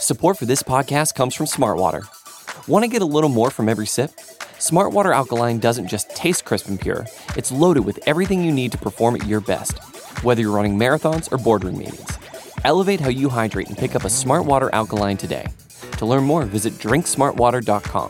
Support for this podcast comes from Smartwater. Want to get a little more from every sip? Smartwater Alkaline doesn't just taste crisp and pure, it's loaded with everything you need to perform at your best, whether you're running marathons or boardroom meetings. Elevate how you hydrate and pick up a Smartwater Alkaline today. To learn more, visit drinksmartwater.com.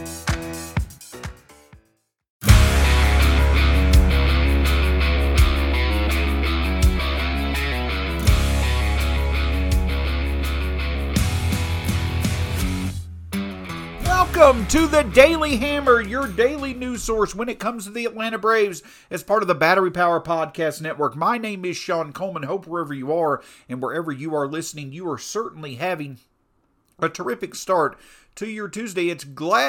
Welcome to the Daily Hammer, your daily news source when it comes to the Atlanta Braves as part of the Battery Power Podcast Network. My name is Sean Coleman. Hope wherever you are and wherever you are listening, you are certainly having a terrific start to your Tuesday. It's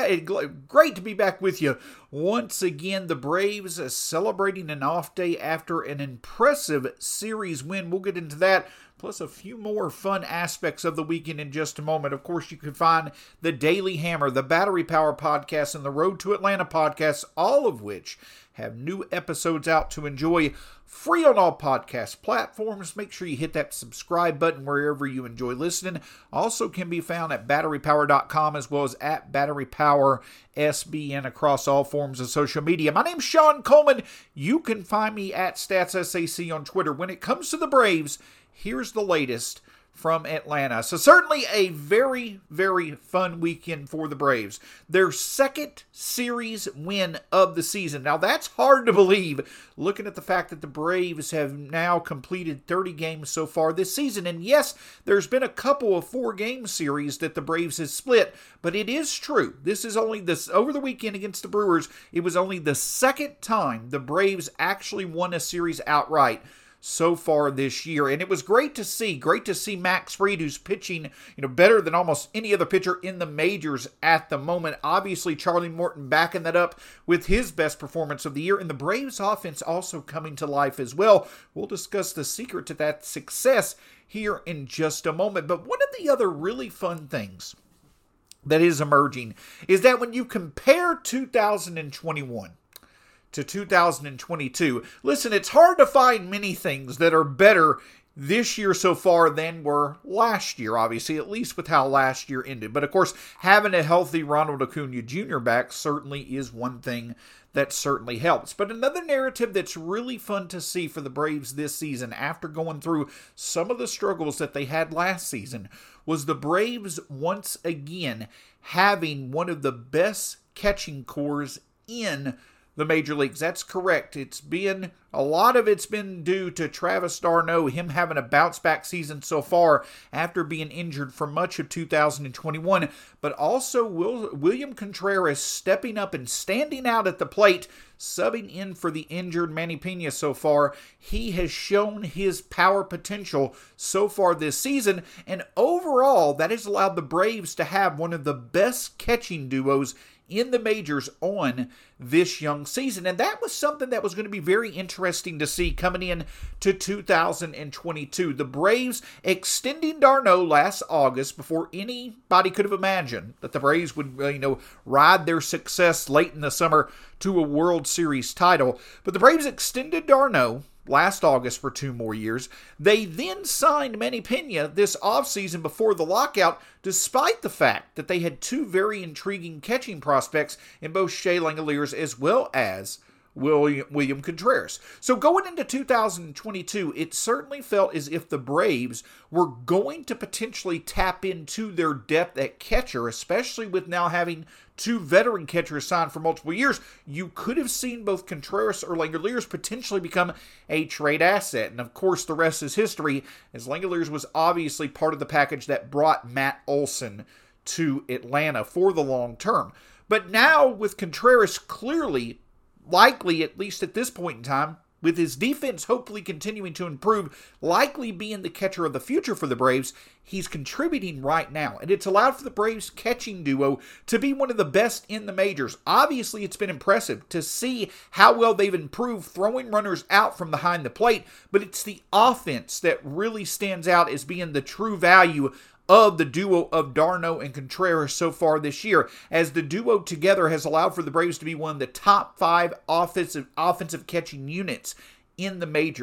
great to be back with you once again. The Braves celebrating an off day after an impressive series win. We'll get into that, plus a few more fun aspects of the weekend in just a moment. Of course, you can find the Daily Hammer, the Battery Power Podcast, and the Road to Atlanta Podcast, all of which have new episodes out to enjoy free on all podcast platforms. Make sure you hit that subscribe button wherever you enjoy listening. Also can be found at batterypower.com as well as at batterypowersbn across all forms of social media. My name's Sean Coleman. You can find me at StatsSAC on Twitter. When it comes to the Braves, here's the latest from Atlanta. So certainly a very, very fun weekend for the Braves. Their second series win of the season. Now that's hard to believe looking at the fact that the Braves have now completed 30 games so far this season. And yes, there's been a couple of 4-game series that the Braves have split, but it is true. This is only this over the weekend against the Brewers. It was only the second time the Braves actually won a series outright so far this year. And it was great to see Max Fried, who's pitching, better than almost any other pitcher in the majors at the moment. Obviously, Charlie Morton backing that up with his best performance of the year, and the Braves offense also coming to life as well. We'll discuss the secret to that success here in just a moment. But one of the other really fun things that is emerging is that when you compare 2021 to 2022. Listen, it's hard to find many things that are better this year so far than were last year, obviously, at least with how last year ended. But of course, having a healthy Ronald Acuna Jr. back certainly is one thing that certainly helps. But another narrative that's really fun to see for the Braves this season, after going through some of the struggles that they had last season, was the Braves once again having one of the best catching cores in the major leagues. That's correct. A lot of it's been due to Travis d'Arnaud, him having a bounce back season so far after being injured for much of 2021, but also William Contreras stepping up and standing out at the plate, subbing in for the injured Manny Pena so far. He has shown his power potential so far this season, and overall, that has allowed the Braves to have one of the best catching duos in the majors on this young season. And that was something that was going to be very interesting to see coming in to 2022. The Braves extending d'Arnaud last August before anybody could have imagined that the Braves would, ride their success late in the summer to a World Series title. But the Braves extended d'Arnaud last August for 2 more years. They then signed Manny Pena this offseason before the lockout, despite the fact that they had 2 very intriguing catching prospects in both Shea Langeliers as well as William Contreras. So going into 2022, it certainly felt as if the Braves were going to potentially tap into their depth at catcher, especially with now having 2 veteran catchers signed for multiple years. You could have seen both Contreras or Langeliers potentially become a trade asset. And of course, the rest is history, as Langeliers was obviously part of the package that brought Matt Olson to Atlanta for the long term. But now with Contreras likely, at least at this point in time, with his defense hopefully continuing to improve, likely being the catcher of the future for the Braves, he's contributing right now. And it's allowed for the Braves catching duo to be one of the best in the majors. Obviously, it's been impressive to see how well they've improved throwing runners out from behind the plate, but it's the offense that really stands out as being the true value of the duo of d'Arnaud and Contreras so far this year, as the duo together has allowed for the Braves to be one of the top 5 offensive catching units in the majors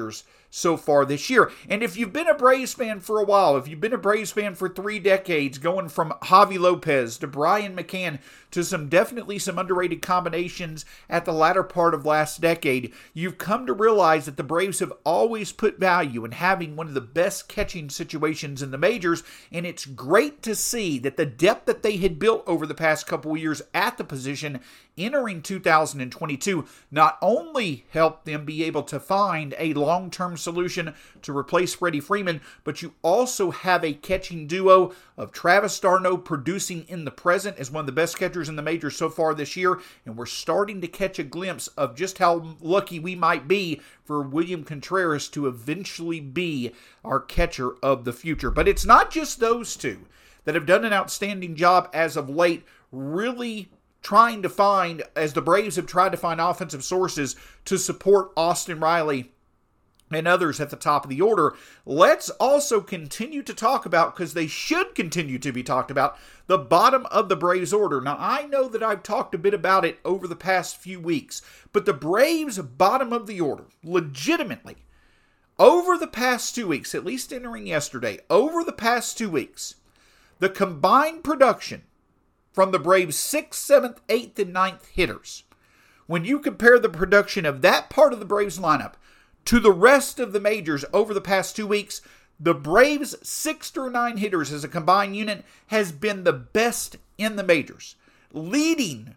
so far this year. And if you've been a Braves fan for a while, if you've been a Braves fan for 3 decades, going from Javi Lopez to Brian McCann to some underrated combinations at the latter part of last decade, you've come to realize that the Braves have always put value in having one of the best catching situations in the majors, and it's great to see that the depth that they had built over the past couple of years at the position entering 2022 not only helped them be able to find a long-term solution to replace Freddie Freeman, but you also have a catching duo of Travis d'Arnaud producing in the present as one of the best catchers in the majors so far this year, and we're starting to catch a glimpse of just how lucky we might be for William Contreras to eventually be our catcher of the future. But it's not just those two that have done an outstanding job as of late, really trying to find, as the Braves have tried to find offensive sources to support Austin Riley and others at the top of the order. Let's also continue to talk about, because they should continue to be talked about, the bottom of the Braves order. Now, I know that I've talked a bit about it over the past few weeks, but the Braves bottom of the order, legitimately, over the past 2 weeks, at least entering yesterday, over the past 2 weeks, the combined production from the Braves' 6th, 7th, 8th, and 9th hitters, when you compare the production of that part of the Braves lineup to the rest of the majors over the past 2 weeks, the Braves' 6 through 9 hitters as a combined unit has been the best in the majors, leading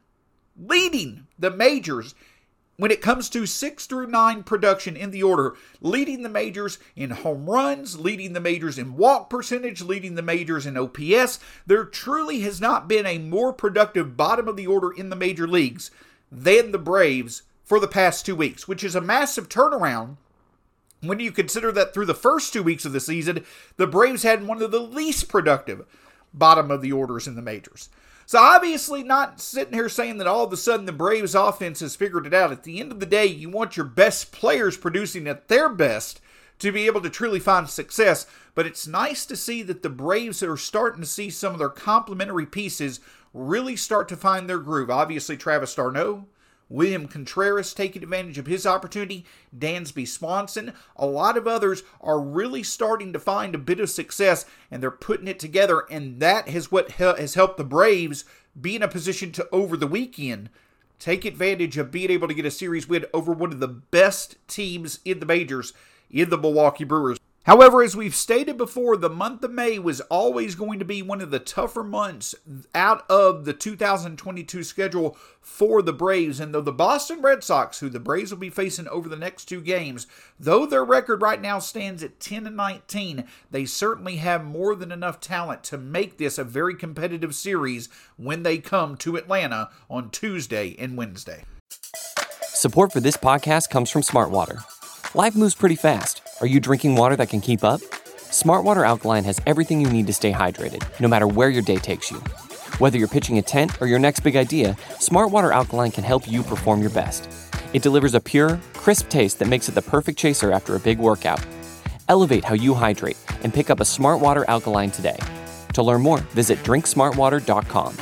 the majors when it comes to 6 through 9 production in the order, leading the majors in home runs, leading the majors in walk percentage, leading the majors in OPS. There truly has not been a more productive bottom of the order in the major leagues than the Braves for the past 2 weeks, which is a massive turnaround when you consider that through the first 2 weeks of the season, the Braves had one of the least productive bottom of the orders in the majors. So obviously not sitting here saying that all of a sudden the Braves offense has figured it out. At the end of the day, you want your best players producing at their best to be able to truly find success. But it's nice to see that the Braves are starting to see some of their complementary pieces really start to find their groove. Obviously, Travis d'Arnaud, William Contreras taking advantage of his opportunity, Dansby Swanson, a lot of others are really starting to find a bit of success, and they're putting it together, and that is what has helped the Braves be in a position to, over the weekend, take advantage of being able to get a series win over one of the best teams in the majors, in the Milwaukee Brewers. However, as we've stated before, the month of May was always going to be one of the tougher months out of the 2022 schedule for the Braves. And though the Boston Red Sox, who the Braves will be facing over the next 2 games, though their record right now stands at 10-19, they certainly have more than enough talent to make this a very competitive series when they come to Atlanta on Tuesday and Wednesday. Support for this podcast comes from Smart Water. Life moves pretty fast. Are you drinking water that can keep up? Smart Water Alkaline has everything you need to stay hydrated, no matter where your day takes you. Whether you're pitching a tent or your next big idea, Smart Water Alkaline can help you perform your best. It delivers a pure, crisp taste that makes it the perfect chaser after a big workout. Elevate how you hydrate and pick up a Smart Water Alkaline today. To learn more, visit drinksmartwater.com.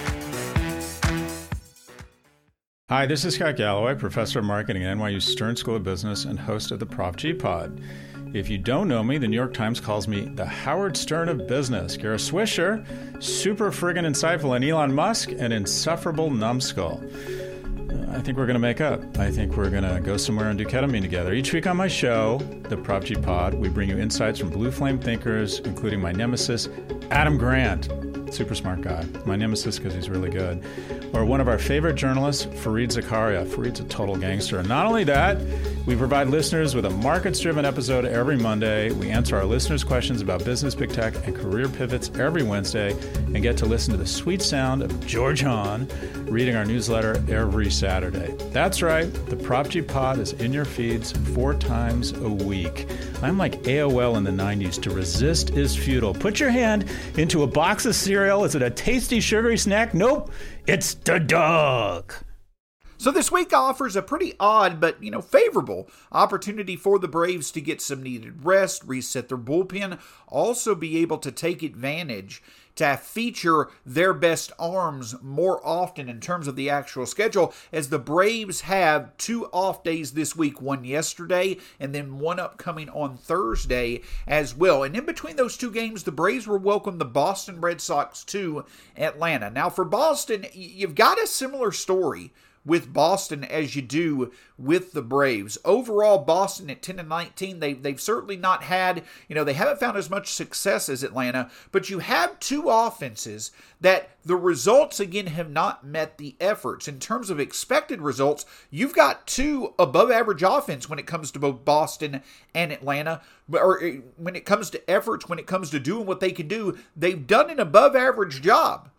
Hi, this is Scott Galloway, professor of marketing at NYU Stern School of Business and host of the Prop G Pod. If you don't know me, the New York Times calls me the Howard Stern of business. Kara Swisher, super friggin' insightful, and Elon Musk, an insufferable numbskull. I think we're going to make up. I think we're going to go somewhere and do ketamine together. Each week on my show, the Prop G Pod, we bring you insights from blue flame thinkers, including my nemesis, Adam Grant. Super smart guy. My nemesis because he's really good. Or one of our favorite journalists, Fareed Zakaria. Fareed's a total gangster. And not only that, we provide listeners with a markets-driven episode every Monday. We answer our listeners' questions about business, big tech, and career pivots every Wednesday, and get to listen to the sweet sound of George Hahn reading our newsletter every Saturday. That's right. The Prop G Pod is in your feeds 4 times a week. I'm like AOL in the 90s. To resist is futile. Put your hand into a box of cereal. Is it a tasty, sugary snack? Nope. It's the dog. So this week offers a pretty odd but, favorable opportunity for the Braves to get some needed rest, reset their bullpen, also be able to take advantage to feature their best arms more often in terms of the actual schedule, as the Braves have 2 off days this week, one yesterday and then one upcoming on Thursday as well. And in between those 2 games, the Braves will welcome the Boston Red Sox to Atlanta. Now for Boston, you've got a similar story with Boston as you do with the Braves. Overall, Boston at 10-19, they've certainly not had, they haven't found as much success as Atlanta, but you have 2 offenses that the results, again, have not met the efforts. In terms of expected results, you've got 2 above-average offense when it comes to both Boston and Atlanta, or when it comes to efforts, when it comes to doing what they can do, they've done an above-average job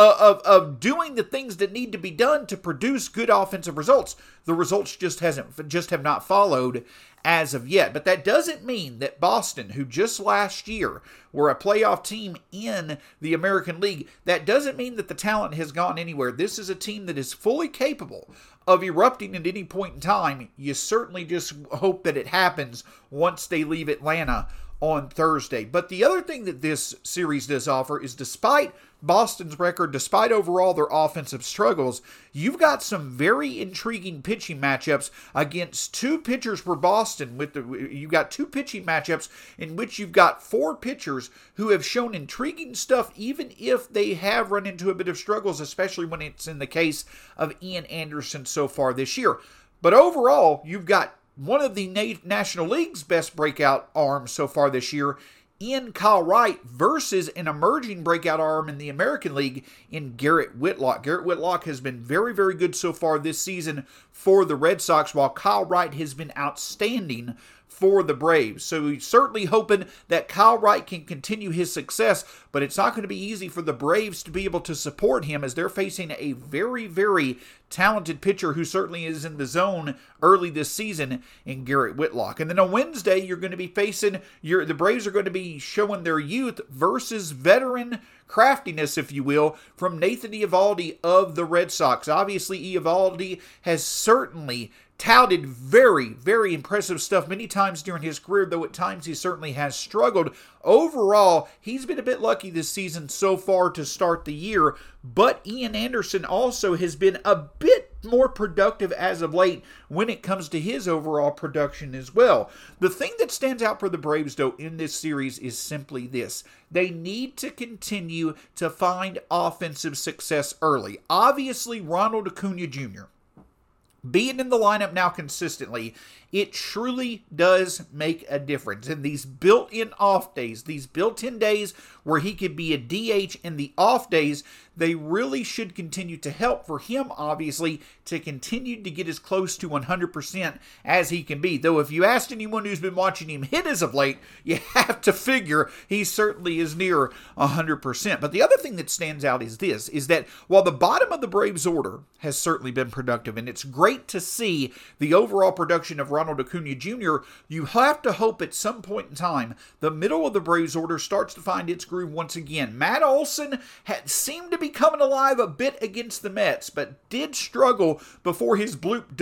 of doing the things that need to be done to produce good offensive results. The results just have not followed as of yet. But that doesn't mean that Boston, who just last year were a playoff team in the American League, that doesn't mean that the talent has gone anywhere. This is a team that is fully capable of erupting at any point in time. You certainly just hope that it happens once they leave Atlanta on Thursday. But the other thing that this series does offer is, despite Boston's record, despite overall their offensive struggles, you've got some very intriguing pitching matchups against 2 pitchers for Boston. You've got 2 pitching matchups in which you've got 4 pitchers who have shown intriguing stuff, even if they have run into a bit of struggles, especially when it's in the case of Ian Anderson so far this year. But overall, you've got one of the National League's best breakout arms so far this year in Kyle Wright versus an emerging breakout arm in the American League in Garrett Whitlock. Garrett Whitlock has been very, very good so far this season for the Red Sox, while Kyle Wright has been outstanding for the Braves. So he's certainly hoping that Kyle Wright can continue his success, but it's not going to be easy for the Braves to be able to support him, as they're facing a very, very talented pitcher who certainly is in the zone early this season in Garrett Whitlock. And then on Wednesday, you're going to be facing the Braves are going to be showing their youth versus veteran craftiness, if you will, from Nathan Eovaldi of the Red Sox. Obviously, Eovaldi has certainly touted very, very impressive stuff many times during his career, though at times he certainly has struggled. Overall, he's been a bit lucky this season so far to start the year, but Ian Anderson also has been a bit more productive as of late when it comes to his overall production as well. The thing that stands out for the Braves, though, in this series is simply this: they need to continue to find offensive success early. Obviously, Ronald Acuna Jr., being in the lineup now consistently, it truly does make a difference. And these built-in off days, these built-in days where he could be a DH in the off days, they really should continue to help for him, obviously, to continue to get as close to 100% as he can be. Though if you asked anyone who's been watching him hit as of late, you have to figure he certainly is near 100%. But the other thing that stands out is this, is that while the bottom of the Braves order has certainly been productive, and it's great to see the overall production of Ronald Acuna Jr., you have to hope at some point in time the middle of the Braves order starts to find its groove once again. Matt Olson had seemed to be coming alive a bit against the Mets, but did struggle before his bloop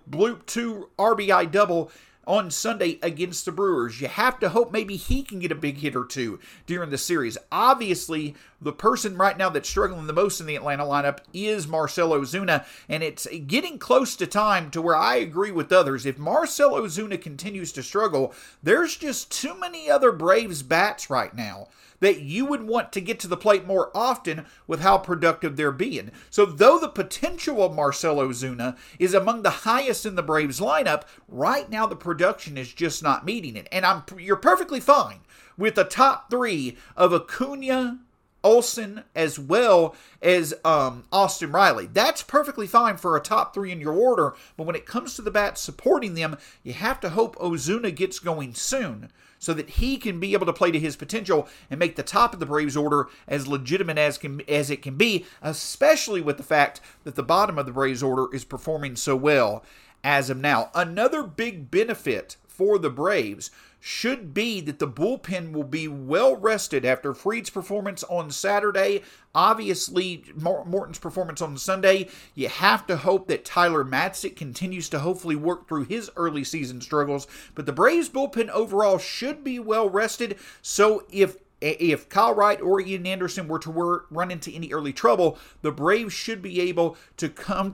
2 RBI double on Sunday against the Brewers. You have to hope maybe he can get a big hit or two during the series. Obviously, the person right now that's struggling the most in the Atlanta lineup is Marcell Ozuna, and it's getting close to time to where I agree with others. If Marcell Ozuna continues to struggle, there's just too many other Braves bats right now that you would want to get to the plate more often with how productive they're being. So though the potential of Marcell Ozuna is among the highest in the Braves lineup, right now the production is just not meeting it. And you're perfectly fine with the top 3 of Acuna, Olson, as well as Austin Riley. That's perfectly fine for a top 3 in your order, but when it comes to the bats supporting them, you have to hope Ozuna gets going soon, so that he can be able to play to his potential and make the top of the Braves order as legitimate as it can be, especially with the fact that the bottom of the Braves order is performing so well as of now. Another big benefit for the Braves should be that the bullpen will be well rested after Fried's performance on Saturday. Obviously, Morton's performance on Sunday. You have to hope that Tyler Matzek continues to hopefully work through his early season struggles. But the Braves bullpen overall should be well rested. So if Kyle Wright or Ian Anderson were to run into any early trouble, the Braves should be able to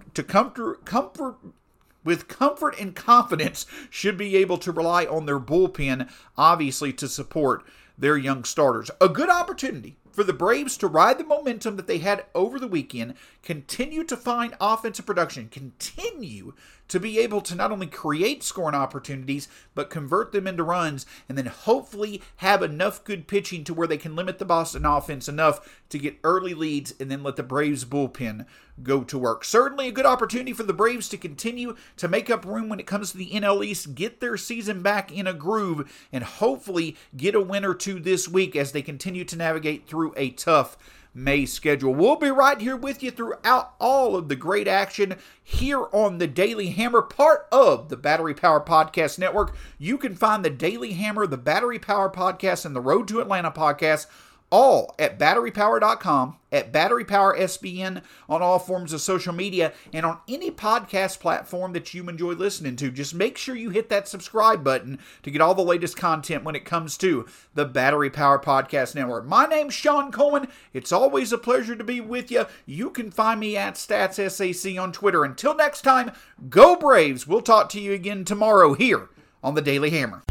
with comfort and confidence, should be able to rely on their bullpen, obviously, to support their young starters. A good opportunity for the Braves to ride the momentum that they had over the weekend, continue to find offensive production, continue to be able to not only create scoring opportunities, but convert them into runs, and then hopefully have enough good pitching to where they can limit the Boston offense enough to get early leads and then let the Braves bullpen go to work. Certainly a good opportunity for the Braves to continue to make up room when it comes to the NL East, get their season back in a groove, and hopefully get a win or two this week as they continue to navigate through a tough May schedule. We'll be right here with you throughout all of the great action here on the Daily Hammer, part of the Battery Power Podcast Network. You can find the Daily Hammer, the Battery Power Podcast, and the Road to Atlanta podcast all at batterypower.com, at Battery Power SBN, on all forms of social media, and on any podcast platform that you enjoy listening to. Just make sure you hit that subscribe button to get all the latest content when it comes to the Battery Power Podcast Network. My name's Sean Coleman. It's always a pleasure to be with you. You can find me at StatsSAC on Twitter. Until next time, go Braves. We'll talk to you again tomorrow here on the Daily Hammer.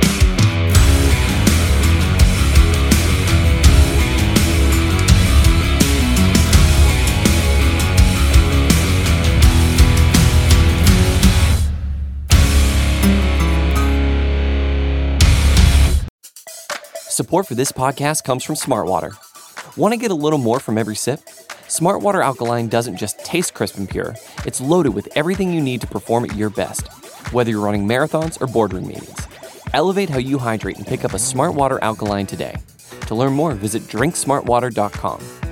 Support for this podcast comes from Smartwater. Want to get a little more from every sip? Smartwater Alkaline doesn't just taste crisp and pure, it's loaded with everything you need to perform at your best, whether you're running marathons or boardroom meetings. Elevate how you hydrate and pick up a Smartwater Alkaline today. To learn more, visit drinksmartwater.com.